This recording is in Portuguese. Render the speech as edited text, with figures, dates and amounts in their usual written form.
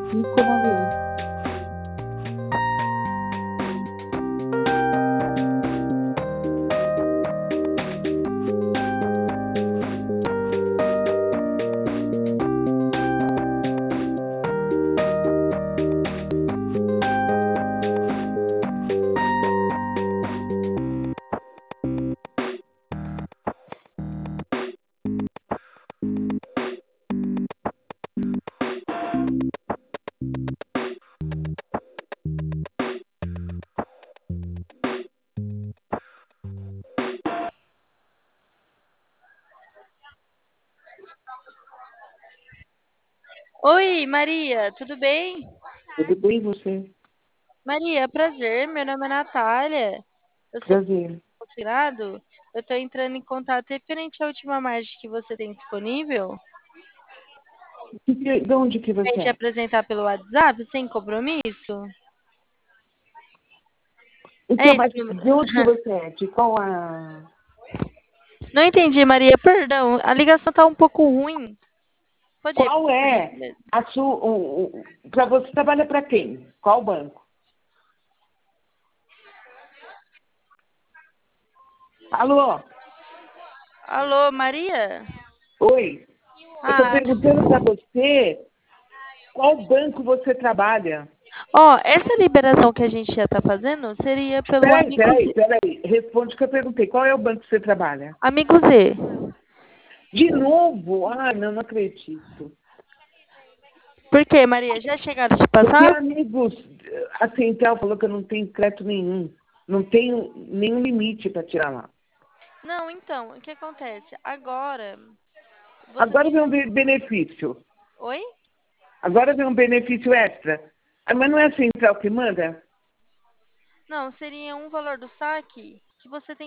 Fico na luz. Oi, Maria, tudo bem? Tudo bem, você? Maria, prazer, meu nome é Natália. Eu sou Prazer. consulado. Eu estou entrando em contato referente à última margem que você tem disponível. De onde que Pra você gente é? apresentar pelo WhatsApp, sem compromisso? É Então, esse mas número. de onde que você é? De qual a... Não entendi, Maria, perdão. A ligação tá um pouco ruim. Pode repetir, Qual por é gentileza? a sua... Para você trabalha para quem? Qual banco? Alô? Alô, Maria? Oi? Eu estou Ah, perguntando para você qual banco você trabalha. ó, essa liberação que a gente já tá fazendo seria pelo Peraí, Amigo peraí, Z. peraí. Responde o que eu perguntei. Qual é o banco que você trabalha? Amigo Z. De novo? Ah, não, não acredito. Por quê, Maria? Já chegaram a te Porque passar? amigos, a Central falou que eu não tenho crédito nenhum. Não tenho nenhum limite para tirar lá. Não, então, o que acontece? Agora, você Agora tem. vem um benefício. Oi? Agora vem um benefício extra. Ah, mas não é a Central que manda? Não, seria um valor do saque que você tem